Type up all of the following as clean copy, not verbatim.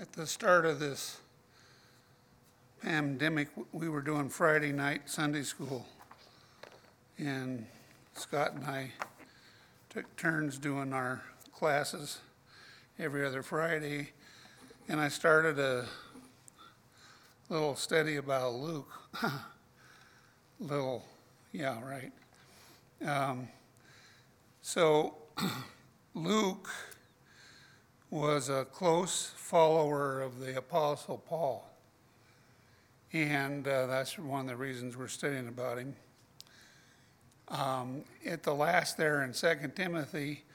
At the start of this pandemic, we were doing Friday night Sunday school. And Scott and I took turns doing our classes every other Friday. And I started a little study about Luke. Yeah, right. So Luke was a close follower of the Apostle Paul. And that's one of the reasons we're studying about him. At the last there in 2 Timothy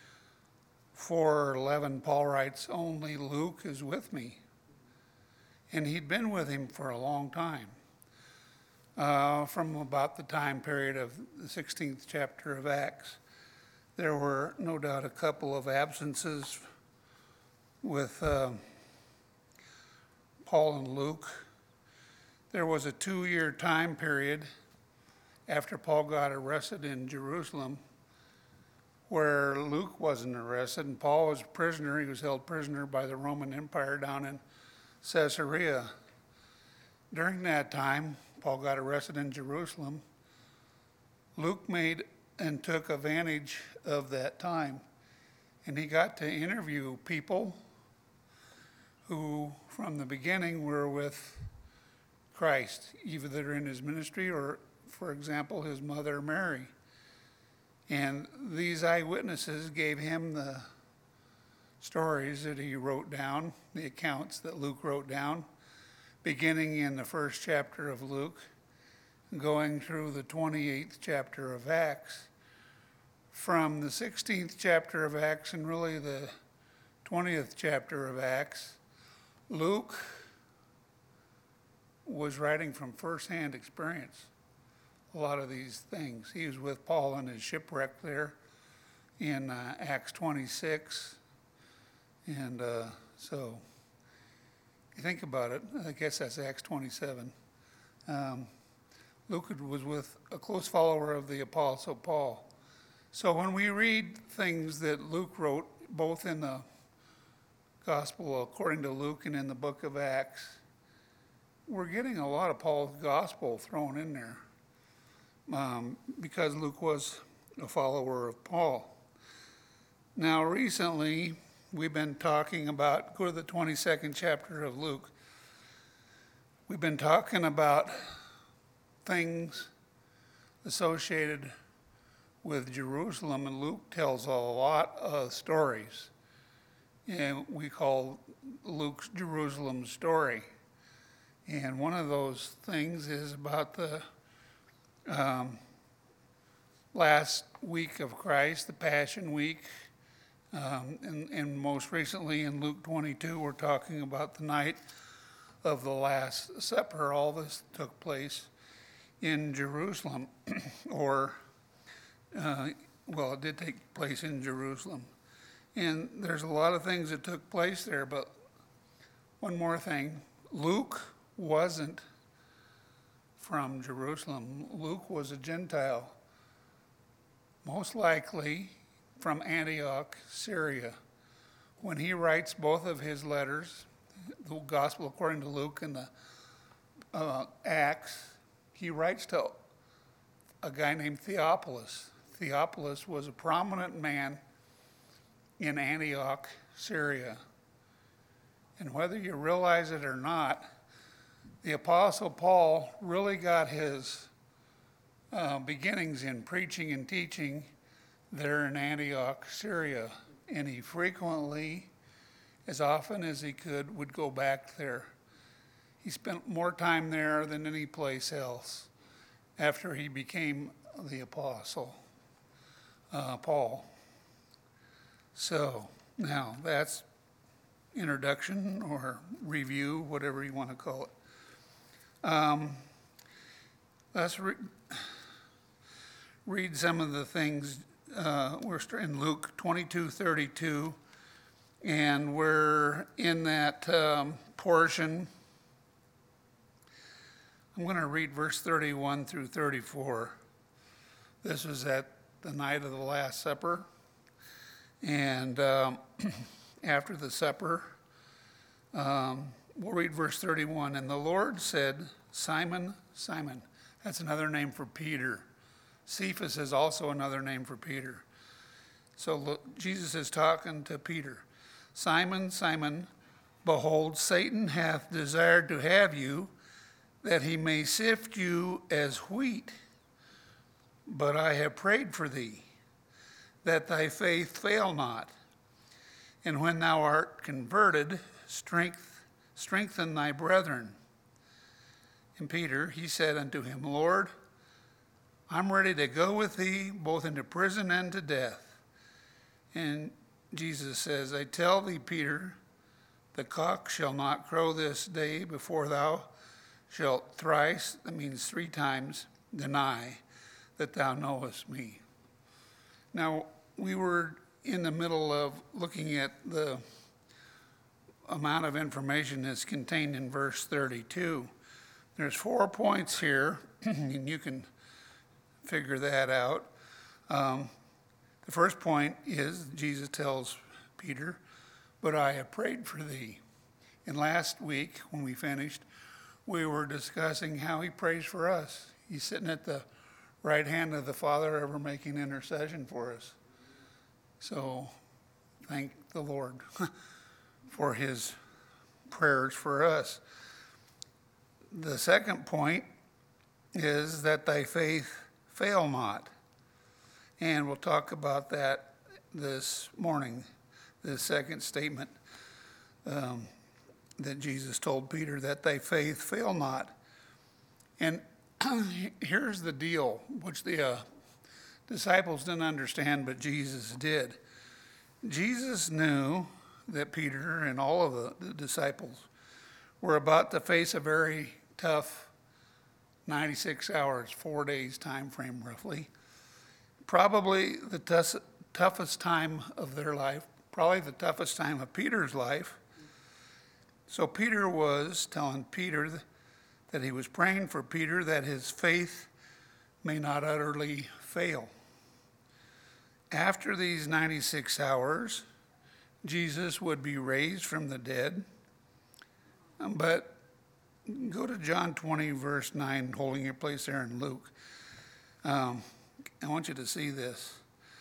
4:11, Paul writes, "Only Luke is with me." And he'd been with him for a long time, from about the time period of the 16th chapter of Acts. There were no doubt a couple of absences with Paul and Luke. There was a 2-year time period after Paul got arrested in Jerusalem where Luke wasn't arrested and Paul was a prisoner. He was held prisoner by the Roman Empire down in Caesarea. During that time, Paul got arrested in Jerusalem. Luke made and took advantage of that time, and he got to interview people who from the beginning were with Christ, either in his ministry or, for example, his mother Mary. And these eyewitnesses gave him the stories that he wrote down, the accounts that Luke wrote down, beginning in the first chapter of Luke, going through the 28th chapter of Acts. From the 16th chapter of Acts and really the 20th chapter of Acts, Luke was writing from firsthand experience a lot of these things. He was with Paul in his shipwreck there in Acts 26. And so you think about it, I guess that's Acts 27. Luke was with a close follower of the Apostle Paul. So when we read things that Luke wrote, both in the Gospel according to Luke and in the book of Acts, we're getting a lot of Paul's gospel thrown in there because Luke was a follower of Paul. Now recently, we've been talking about, go to the 22nd chapter of Luke. We've been talking about things associated with Jerusalem, and Luke tells a lot of stories. And we call Luke's Jerusalem story. And one of those things is about the last week of Christ, the Passion Week. And most recently in Luke 22, we're talking about the night of the Last Supper. All this took place in Jerusalem, it did take place in Jerusalem. And there's a lot of things that took place there, but one more thing. Luke wasn't from Jerusalem. Luke was a Gentile, most likely from Antioch, Syria. When he writes both of his letters, the Gospel according to Luke and the Acts, he writes to a guy named Theophilus. Theophilus was a prominent man in Antioch, Syria. And whether you realize it or not, the Apostle Paul really got his beginnings in preaching and teaching there in Antioch, Syria. And he frequently, as often as he could, would go back there. He spent more time there than any place else after he became the Apostle Paul. So now that's introduction or review, whatever you want to call it. Let's read some of the things. We're in Luke 22:32, and we're in that portion. I'm going to read verse 31 through 34. This was at the night of the Last Supper. And after the supper, We'll read verse 31. And the Lord said, Simon, Simon. That's another name for Peter. Cephas is also another name for Peter. So look, Jesus is talking to Peter. Simon, Simon, behold, Satan hath desired to have you, that he may sift you as wheat. But I have prayed for thee, that thy faith fail not. And when thou art converted, strengthen thy brethren. And Peter, he said unto him, Lord, I'm ready to go with thee, both into prison and to death. And Jesus says, I tell thee, Peter, the cock shall not crow this day before thou shalt thrice, that means 3 times, deny that thou knowest me. Now, we were in the middle of looking at the amount of information that's contained in verse 32. There's 4 points here, and you can figure that out. The first point is Jesus tells Peter, but I have prayed for thee. And last week, when we finished, we were discussing how he prays for us. He's sitting at the right hand of the Father, ever making intercession for us. So thank the Lord for his prayers for us. The second point is that thy faith fail not. And we'll talk about that this morning, the second statement that Jesus told Peter, that thy faith fail not. And here's the deal, which the disciples didn't understand, but Jesus did. Jesus knew that Peter and all of the disciples were about to face a very tough 96 hours, 4 days time frame roughly. Probably the toughest time of their life, probably the toughest time of Peter's life. So Peter was telling Peter that he was praying for Peter that his faith may not utterly fail. After these 96 hours, Jesus would be raised from the dead. But go to John 20, verse 9, holding your place there in Luke. I want you to see this.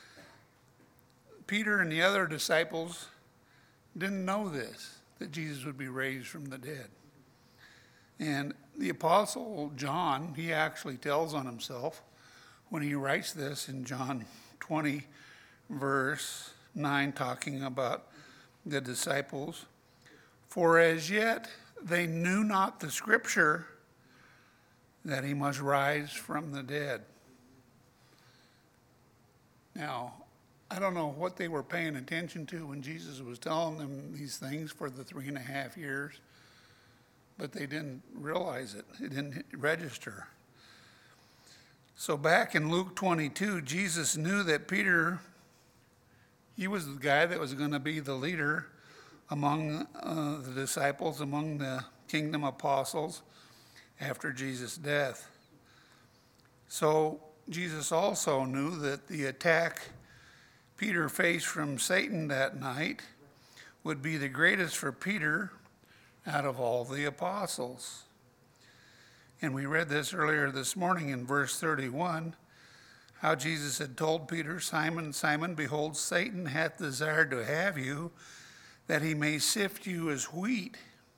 Peter and the other disciples didn't know this, that Jesus would be raised from the dead. And the Apostle John, he actually tells on himself when he writes this in John 20, verse 9, talking about the disciples. For as yet they knew not the scripture that he must rise from the dead. Now, I don't know what they were paying attention to when Jesus was telling them these things for the 3.5 years, but they didn't realize it. It didn't register. So back in Luke 22, Jesus knew that Peter, he was the guy that was going to be the leader among the disciples, among the kingdom apostles after Jesus' death. So Jesus also knew that the attack Peter faced from Satan that night would be the greatest for Peter out of all the apostles. And we read this earlier this morning in verse 31, how Jesus had told Peter, Simon, Simon, behold, Satan hath desired to have you, that he may sift you as wheat.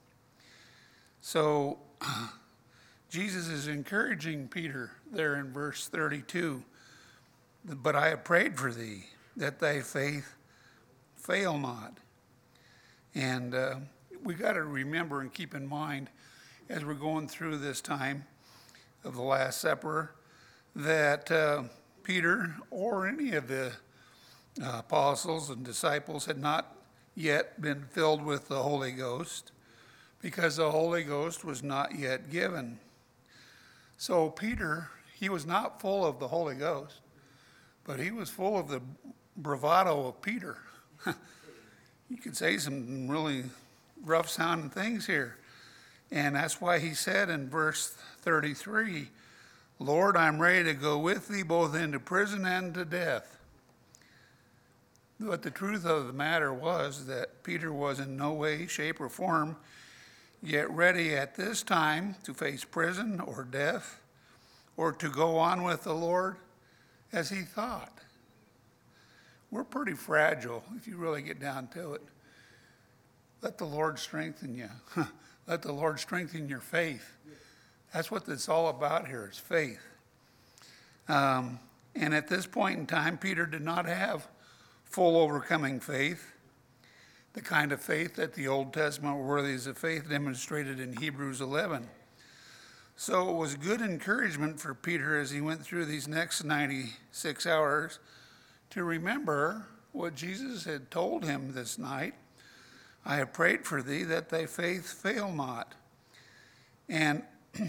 So Jesus is encouraging Peter there in verse 32. But I have prayed for thee, that thy faith fail not. And we got to remember and keep in mind as we're going through this time of the Last Supper that Peter or any of the apostles and disciples had not yet been filled with the Holy Ghost, because the Holy Ghost was not yet given. So Peter, he was not full of the Holy Ghost, but he was full of the bravado of Peter. You could say some really rough sounding things here. And that's why he said in verse 33, Lord, I'm ready to go with thee both into prison and to death. But the truth of the matter was that Peter was in no way, shape, or form yet ready at this time to face prison or death or to go on with the Lord as he thought. We're pretty fragile if you really get down to it. Let the Lord strengthen you. Let the Lord strengthen your faith. That's what it's all about here, is faith. And at this point in time, Peter did not have full overcoming faith, the kind of faith that the Old Testament worthies of faith demonstrated in Hebrews 11. So it was good encouragement for Peter as he went through these next 96 hours to remember what Jesus had told him this night. I have prayed for thee that thy faith fail not. And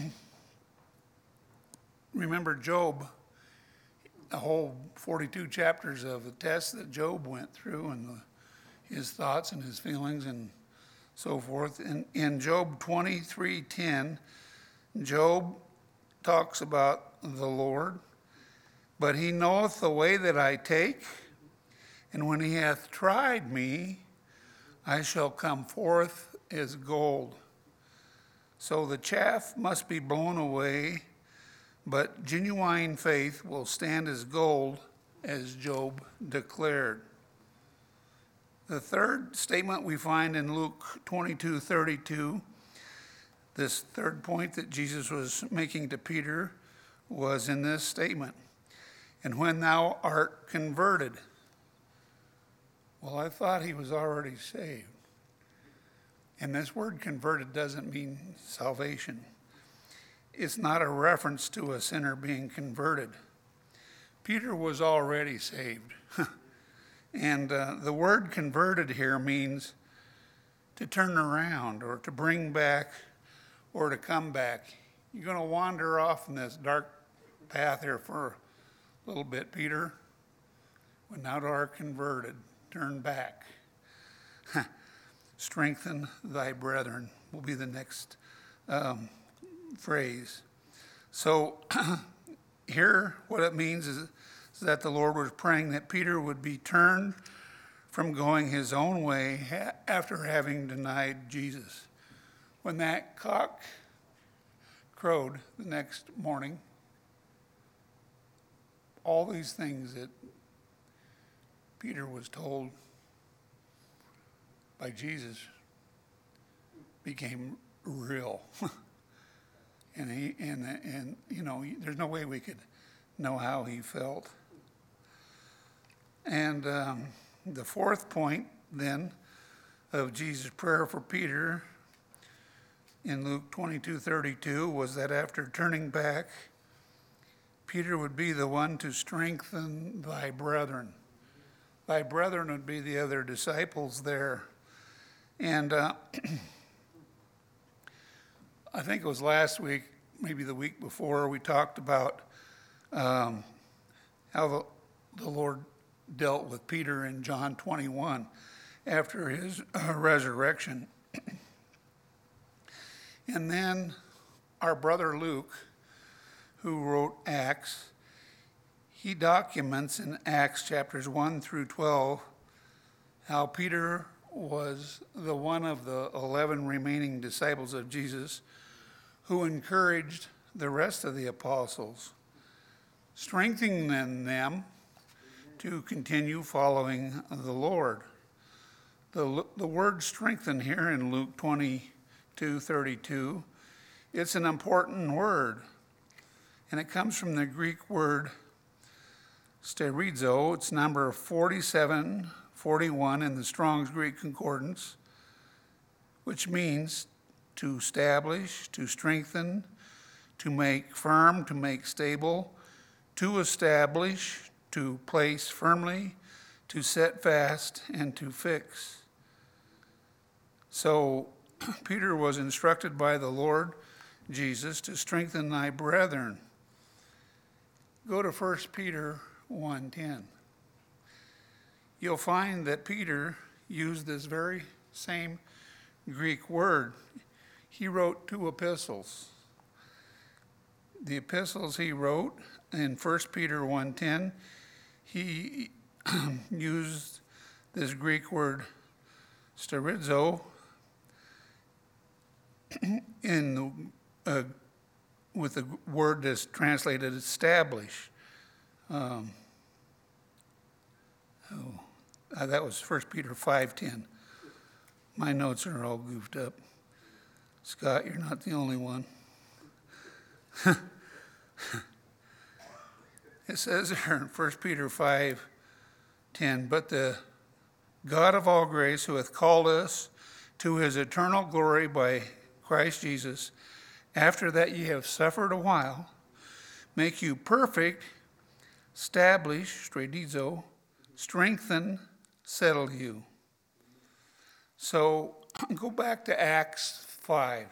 remember Job, the whole 42 chapters of the test that Job went through and his thoughts and his feelings and so forth. In Job 23:10, Job talks about the Lord. But he knoweth the way that I take, and when he hath tried me, I shall come forth as gold. So the chaff must be blown away, but genuine faith will stand as gold, as Job declared. The third statement we find in Luke 22:32, this third point that Jesus was making to Peter was in this statement. And when thou art converted. Well, I thought he was already saved. And this word converted doesn't mean salvation. It's not a reference to a sinner being converted. Peter was already saved. And the word converted here means to turn around or to bring back or to come back. You're going to wander off in this dark path here for a little bit, Peter. When thou art converted, turn back. Strengthen thy brethren will be the next phrase. So here what it means is that the Lord was praying that Peter would be turned from going his own way after having denied Jesus. When that cock crowed the next morning, all these things that Peter was told by Jesus became real. and you know, there's no way we could know how he felt. And the fourth point then of Jesus' prayer for Peter in Luke 22:32 was that after turning back, Peter would be the one to strengthen thy brethren. Thy brethren would be the other disciples there. And I think it was last week, maybe the week before, we talked about how the Lord dealt with Peter in John 21 after his resurrection. And then our brother Luke, who wrote Acts, he documents in Acts chapters 1 through 12 how Peter was the one of the 11 remaining disciples of Jesus who encouraged the rest of the apostles, strengthening them to continue following the Lord. The word strengthen here in Luke 22:32, it's an important word. And it comes from the Greek word sterizo. It's number 4741 in the Strong's Greek Concordance, which means to establish, to strengthen, to make firm, to make stable, to establish, to place firmly, to set fast, and to fix. So Peter was instructed by the Lord Jesus to strengthen thy brethren. Go to 1 Peter 1:10. You'll find that Peter used this very same Greek word. He wrote 2 epistles. The epistles he wrote in 1 Peter 1:10, he used This Greek word sterizo with the word that's translated establish. That was 1 Peter 5:10. My notes are all goofed up. Scott, you're not the only one. It says there in 1 Peter 5:10, but the God of all grace, who hath called us to his eternal glory by Christ Jesus, after that ye have suffered a while, make you perfect, establish, stradizo, strengthen, settle you. So go back to Acts 5.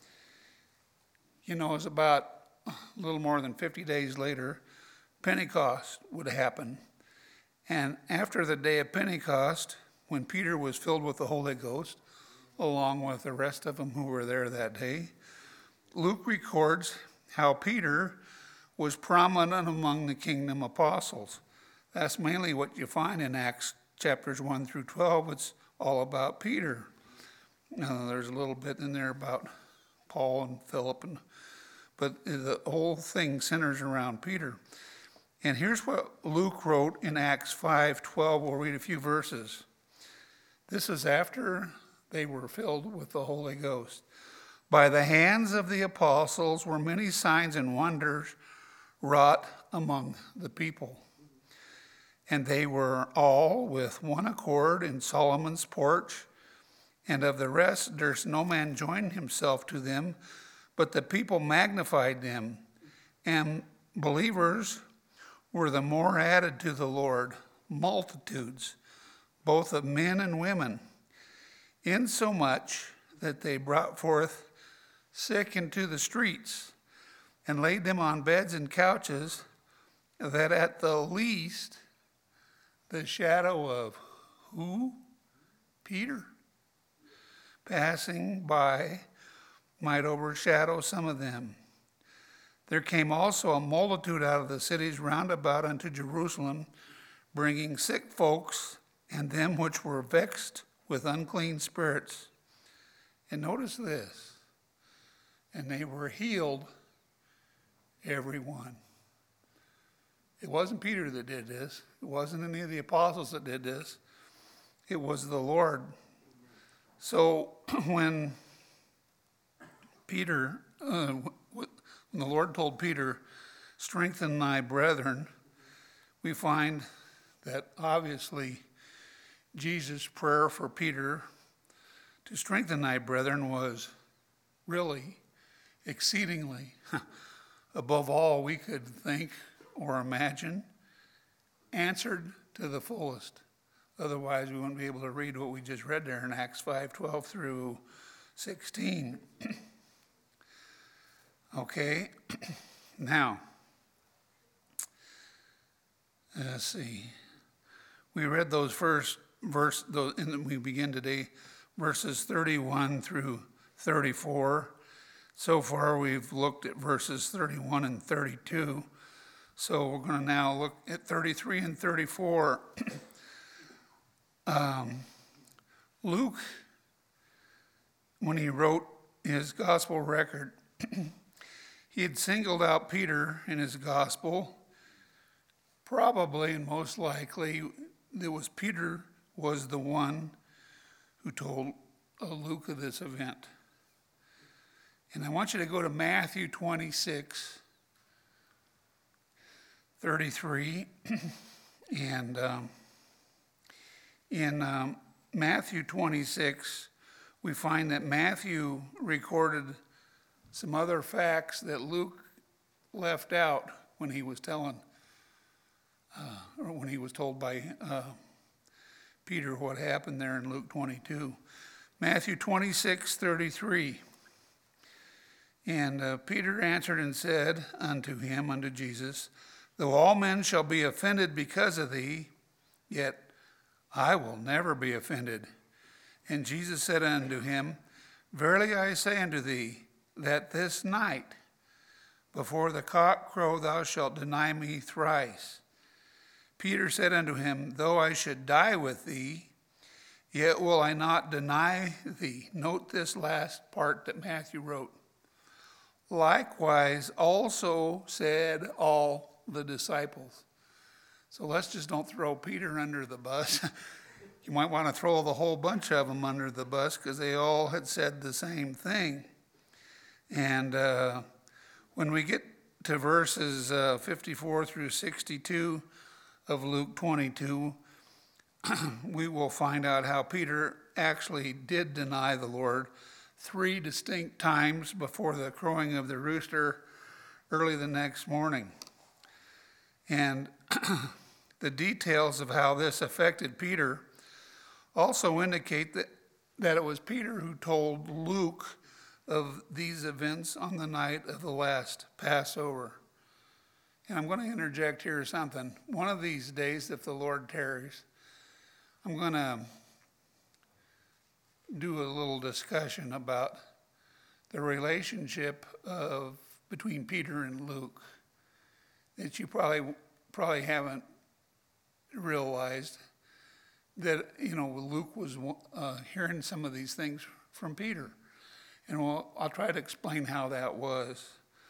You know, it's about a little more than 50 days later, Pentecost would happen. And after the day of Pentecost, when Peter was filled with the Holy Ghost, along with the rest of them who were there that day, Luke records how Peter was prominent among the kingdom apostles. That's mainly what you find in Acts chapters 1 through 12. It's all about Peter. There's a little bit in there about Paul and Philip, but the whole thing centers around Peter. And here's what Luke wrote in Acts 5:12. We'll read a few verses. This is after they were filled with the Holy Ghost. By the hands of the apostles were many signs and wonders wrought among the people. And they were all with one accord in Solomon's porch. And of the rest, durst no man join himself to them, but the people magnified them. And believers were the more added to the Lord, multitudes, both of men and women, insomuch that they brought forth sick into the streets, and laid them on beds and couches, that at the least the shadow of who? Peter, passing by, might overshadow some of them. There came also a multitude out of the cities round about unto Jerusalem, bringing sick folks and them which were vexed with unclean spirits. And notice this, and they were healed, every one. It wasn't Peter that did this. It wasn't any of the apostles that did this. It was the Lord. So when the Lord told Peter, strengthen thy brethren, we find that obviously Jesus' prayer for Peter to strengthen thy brethren was really exceedingly above all we could think or imagine, answered to the fullest. Otherwise, we wouldn't be able to read what we just read there in Acts 5:12 through 16. Okay, now, let's see. We read those and we begin today, verses 31 through 34. So far, we've looked at verses 31 and 32. So we're going to now look at 33 and 34. Luke, when he wrote his gospel record, he had singled out Peter in his gospel. Probably and most likely, Peter was the one who told Luke of this event. And I want you to go to Matthew 26:33. And in Matthew 26, we find that Matthew recorded some other facts that Luke left out when he was told by Peter what happened there in Luke 22. Matthew 26:33. And Peter answered and said unto Jesus, though all men shall be offended because of thee, yet I will never be offended. And Jesus said unto him, verily I say unto thee, that this night, before the cock crow, thou shalt deny me thrice. Peter said unto him, though I should die with thee, Yet will I not deny thee. Note this last part that Matthew wrote. Likewise also said all the disciples. So let's just don't throw Peter under the bus. You might want to throw the whole bunch of them under the bus because they all had said the same thing. And when we get to verses 54 through 62 of Luke 22, we will find out how Peter actually did deny the Lord 3 distinct times before the crowing of the rooster early the next morning. And the details of how this affected Peter also indicate that it was Peter who told Luke of these events on the night of the last Passover. And I'm going to interject here something. One of these days, if the Lord tarries, I'm going to do a little discussion about the relationship between Peter and Luke that you probably haven't realized, that Luke was hearing some of these things from Peter, and I'll try to explain how that was,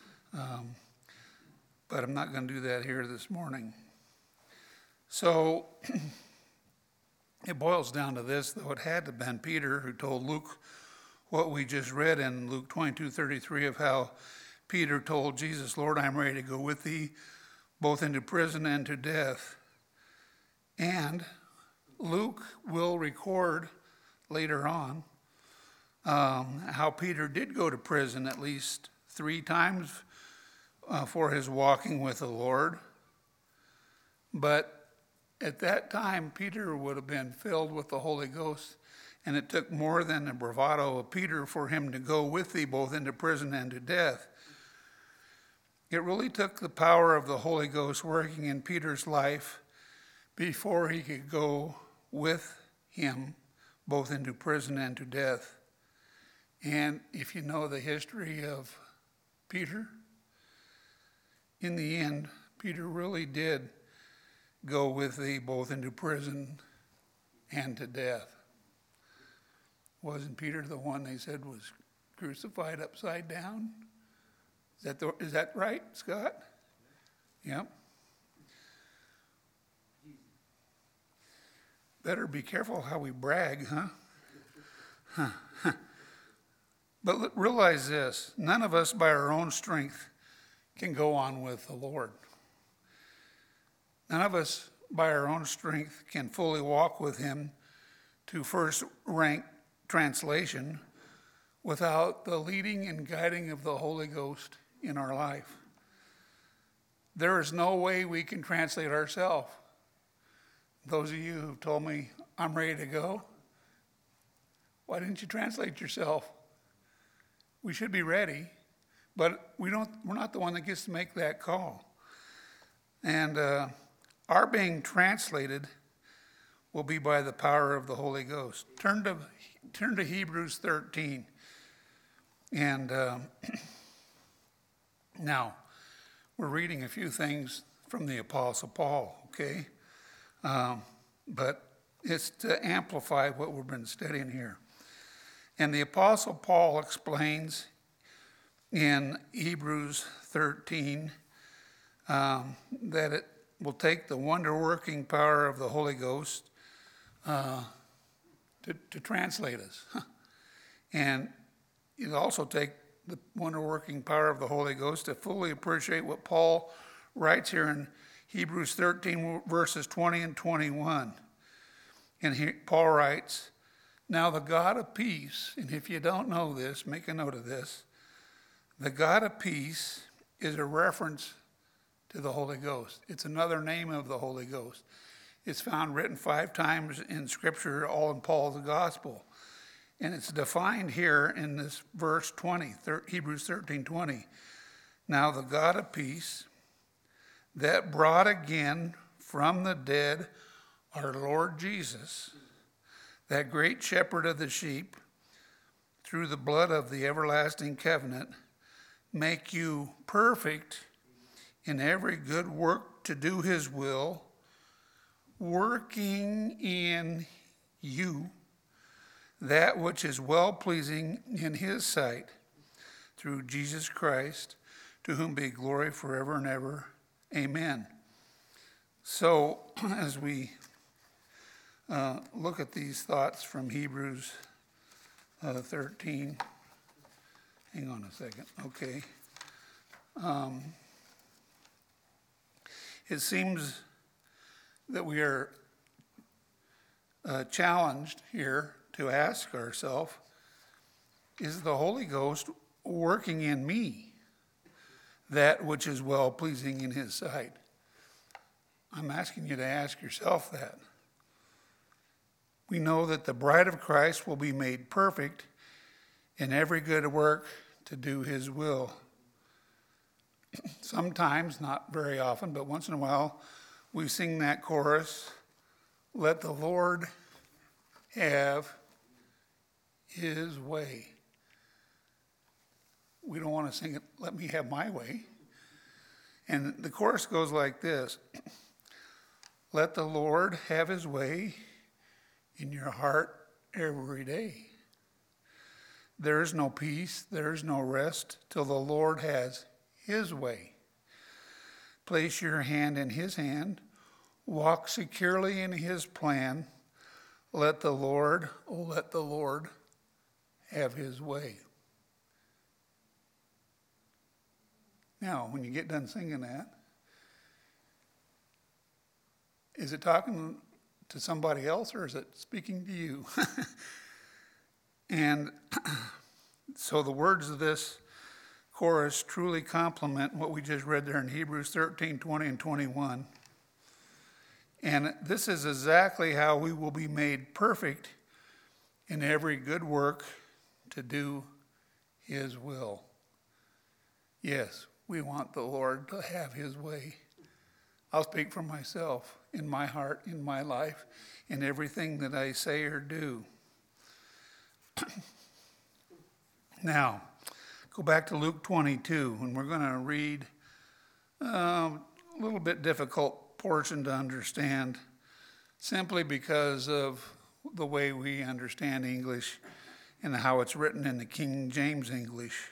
but I'm not going to do that here this morning. So it boils down to this, though. It had to have been Peter who told Luke what we just read in Luke 22:33 of how Peter told Jesus, Lord, I'm ready to go with thee, both into prison and to death. And Luke will record later on how Peter did go to prison at least 3 times for his walking with the Lord. But at that time, Peter would have been filled with the Holy Ghost, and it took more than the bravado of Peter for him to go with thee both into prison and to death. It really took the power of the Holy Ghost working in Peter's life before he could go with him both into prison and to death. And if you know the history of Peter, in the end, Peter really did go with thee both into prison and to death. Wasn't Peter the one they said was crucified upside down? Is that right, Scott? Yep. Better be careful how we brag, huh? But realize this, none of us by our own strength can go on with the Lord. None of us by our own strength can fully walk with him to first rank translation without the leading and guiding of the Holy Ghost in our life. There is no way we can translate ourselves. Those of you who've told me I'm ready to go, why didn't you translate yourself? We should be ready, but we're not the one that gets to make that call. And our being translated will be by the power of the Holy Ghost. Turn to Hebrews 13. And now, we're reading a few things from the Apostle Paul, okay? But it's to amplify what we've been studying here. And the Apostle Paul explains in Hebrews 13 that it will take the wonder-working power of the Holy Ghost to translate us. And it'll also take the wonder-working power of the Holy Ghost to fully appreciate what Paul writes here in Hebrews 13, verses 20 and 21. And Paul writes, now the God of peace, and if you don't know this, make a note of this, the God of peace is a reference to the Holy Ghost. It's another name of the Holy Ghost. It's found written 5 times in Scripture, all in Paul's gospel. And it's defined here in this verse 20, Hebrews 13:20. Now the God of peace that brought again from the dead our Lord Jesus, that great shepherd of the sheep, through the blood of the everlasting covenant, make you perfect in every good work to do his will, working in you that which is well-pleasing in his sight, through Jesus Christ, to whom be glory forever and ever. Amen. So, as we look at these thoughts from Hebrews 13, hang on a second, okay. It seems that we are challenged here to ask ourselves, is the Holy Ghost working in me that which is well-pleasing in his sight? I'm asking you to ask yourself that. We know that the bride of Christ will be made perfect in every good work to do his will. Sometimes, not very often, but once in a while, we sing that chorus, let the Lord have his way. We don't want to sing it, let me have my way. And the chorus goes like this, let the Lord have his way in your heart every day. There is no peace, there is no rest till the Lord has his way. Place your hand in his hand, walk securely in his plan. Let the Lord have his way. Now, when you get done singing that, is it talking to somebody else or is it speaking to you? And so the words of this chorus truly complement what we just read there in Hebrews 13, 20 and 21. And this is exactly how we will be made perfect in every good work to do his will. Yes, we want the Lord to have his way. I'll speak for myself, in my heart, in my life, in everything that I say or do. Now, go back to Luke 22, and we're going to read a little bit difficult portion to understand, simply because of the way we understand English and how it's written in the King James English.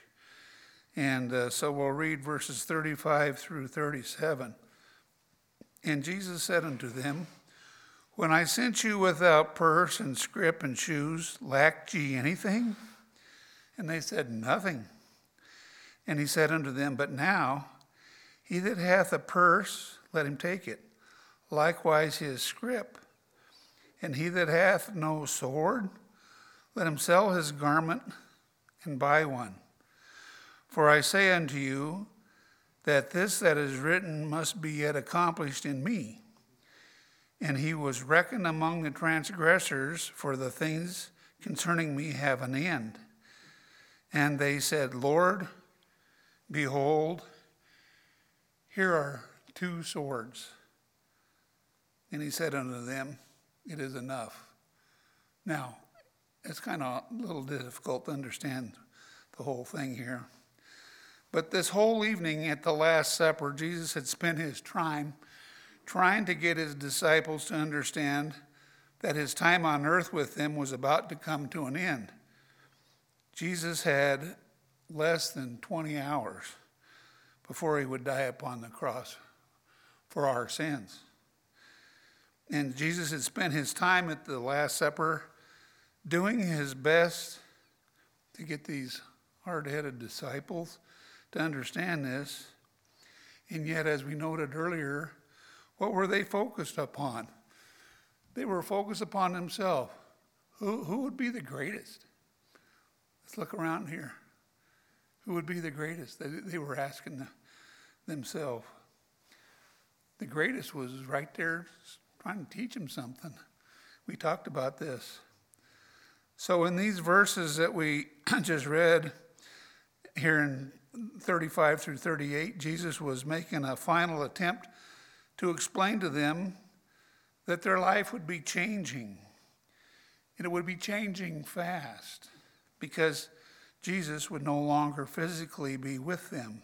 And so we'll read verses 35 through 37. And Jesus said unto them, when I sent you without purse and scrip and shoes, lacked ye anything? And they said, nothing. And he said unto them, but now he that hath a purse, let him take it, likewise his scrip. And he that hath no sword, let him sell his garment and buy one. For I say unto you, that this that is written must be yet accomplished in me. And he was reckoned among the transgressors, for the things concerning me have an end. And they said, Lord, behold, here are 2 swords. And he said unto them, it is enough. Now, it's kind of a little difficult to understand the whole thing here. But this whole evening at the Last Supper, Jesus had spent his time trying to get his disciples to understand that his time on earth with them was about to come to an end. Jesus had less than 20 hours before he would die upon the cross for our sins. And Jesus had spent his time at the Last Supper doing his best to get these hard-headed disciples to understand this. And yet, as we noted earlier, what were they focused upon? They were focused upon themselves. Who would be the greatest? Let's look around here. Who would be the greatest? They were asking themselves. The greatest was right there trying to teach them something. We talked about this. So in these verses that we just read here in 35 through 38, Jesus was making a final attempt to explain to them that their life would be changing. And it would be changing fast because Jesus would no longer physically be with them.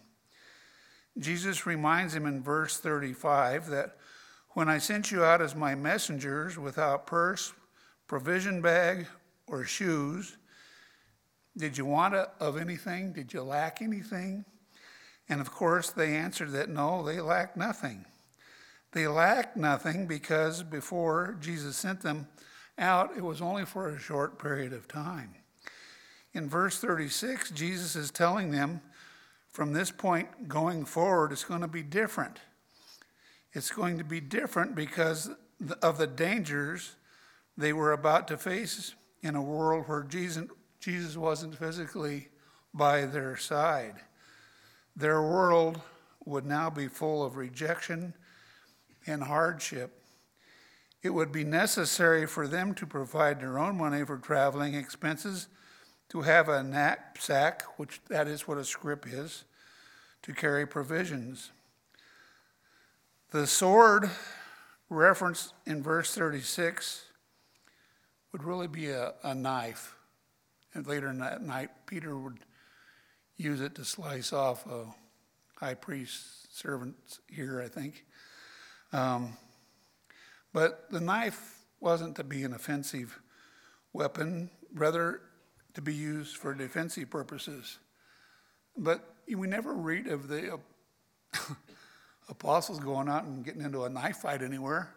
Jesus reminds him in verse 35 that when I sent you out as my messengers without purse, provision bag, or shoes? Did you want of anything? Did you lack anything? And of course, they answered that no, they lacked nothing. They lacked nothing because before Jesus sent them out, it was only for a short period of time. In verse 36, Jesus is telling them from this point going forward, it's going to be different. It's going to be different because of the dangers they were about to face in a world where Jesus wasn't physically by their side. Their world would now be full of rejection and hardship. It would be necessary for them to provide their own money for traveling expenses, to have a knapsack, which that is what a scrip is, to carry provisions. The sword referenced in verse 36 would really be a knife. And later in that night, Peter would use it to slice off a high priest's servant's ear, I think. But the knife wasn't to be an offensive weapon, rather to be used for defensive purposes. But we never read of the apostles going out and getting into a knife fight anywhere.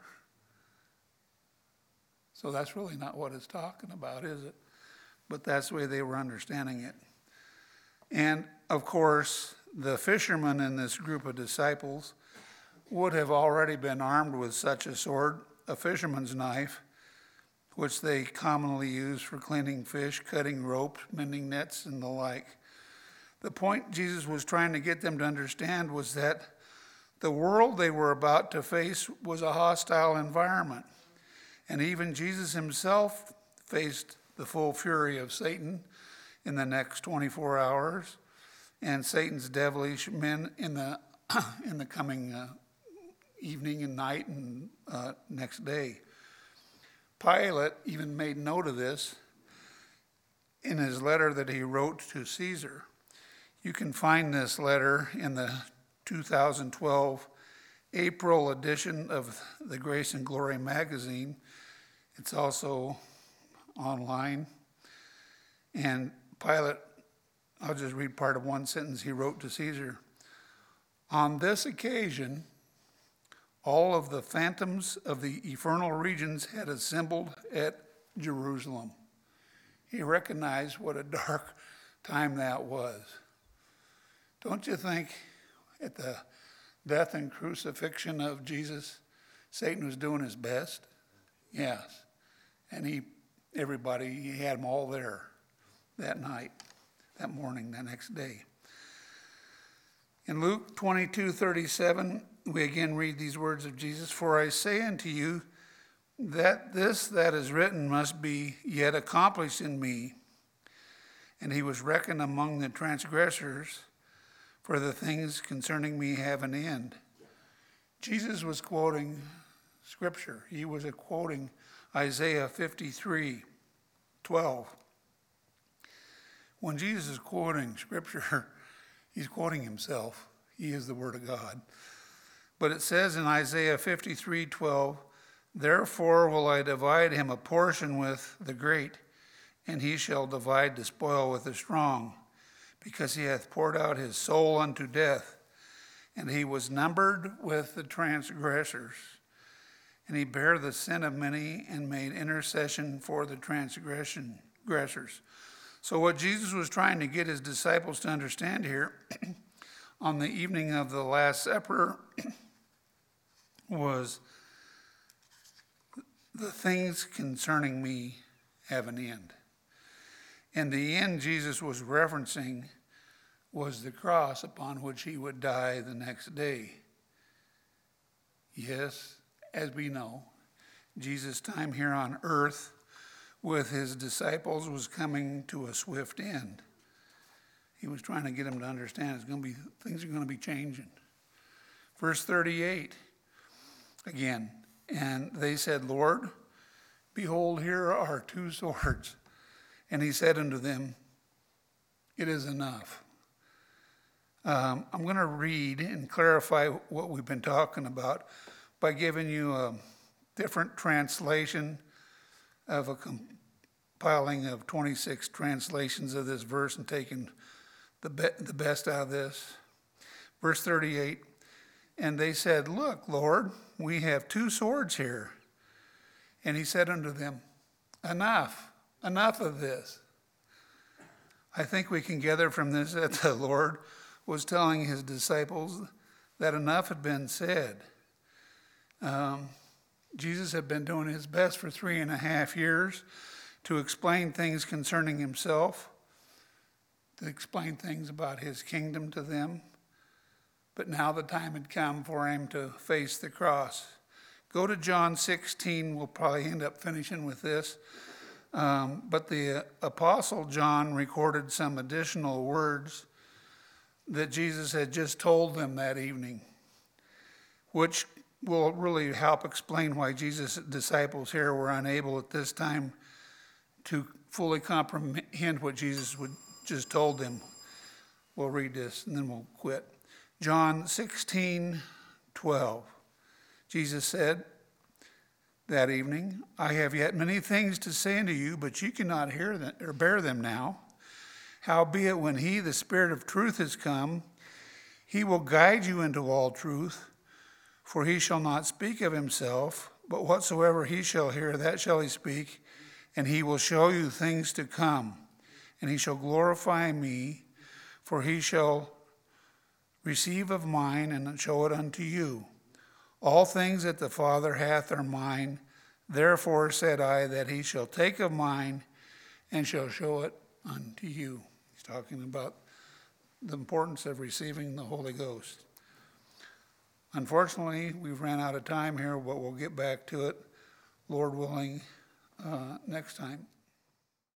So that's really not what it's talking about, is it? But that's the way they were understanding it. And of course, the fishermen in this group of disciples would have already been armed with such a sword, a fisherman's knife, which they commonly use for cleaning fish, cutting ropes, mending nets, and the like. The point Jesus was trying to get them to understand was that the world they were about to face was a hostile environment. And even Jesus himself faced the full fury of Satan in the next 24 hours, and Satan's devilish men in the coming evening and night and next day. Pilate even made note of this in his letter that he wrote to Caesar. You can find this letter in the 2012 April edition of the Grace and Glory magazine. It's also online. And Pilate, I'll just read part of one sentence he wrote to Caesar. On this occasion, all of the phantoms of the infernal regions had assembled at Jerusalem. He recognized what a dark time that was. Don't you think at the death and crucifixion of Jesus, Satan was doing his best? Yes. And he had them all there that night, that morning, the next day. In Luke 22:37, we again read these words of Jesus, "For I say unto you that this that is written must be yet accomplished in me. And he was reckoned among the transgressors, for the things concerning me have an end." Jesus was quoting Scripture. He was quoting Isaiah 53:12. When Jesus is quoting Scripture, he's quoting himself. He is the Word of God. But it says in Isaiah 53:12, "Therefore will I divide him a portion with the great, and he shall divide the spoil with the strong, because he hath poured out his soul unto death, and he was numbered with the transgressors. And he bare the sin of many and made intercession for the transgressors." So what Jesus was trying to get his disciples to understand here on the evening of the Last Supper was the things concerning me have an end. And the end Jesus was referencing was the cross upon which he would die the next day. Yes, as we know, Jesus' time here on earth with his disciples was coming to a swift end. He was trying to get them to understand things are going to be changing. Verse 38, again, "And they said, Lord, behold, here are 2 swords. And he said unto them, it is enough." I'm going to read and clarify what we've been talking about by giving you a different translation of a compiling of 26 translations of this verse and taking the best out of this. Verse 38, and they said, look, Lord, we have 2 swords here. And he said unto them, enough of this. I think we can gather from this that the Lord was telling his disciples that enough had been said. Jesus had been doing his best for 3.5 years to explain things concerning himself, to explain things about his kingdom to them. But now the time had come for him to face the cross. Go to John 16. We'll probably end up finishing with this. But the Apostle John recorded some additional words that Jesus had just told them that evening, which will really help explain why Jesus' disciples here were unable at this time to fully comprehend what Jesus just told them. We'll read this and then we'll quit. John 16:12. Jesus said that evening, I have yet many things to say unto you, but you cannot hear them or bear them now. Howbeit, when he, the Spirit of truth, is come, he will guide you into all truth, for he shall not speak of himself, but whatsoever he shall hear, that shall he speak, and he will show you things to come. And he shall glorify me, for he shall receive of mine, and show it unto you. All things that the Father hath are mine. Therefore said I, that he shall take of mine, and shall show it unto you. He's talking about the importance of receiving the Holy Ghost. Unfortunately, we've ran out of time here, but we'll get back to it, Lord willing, next time.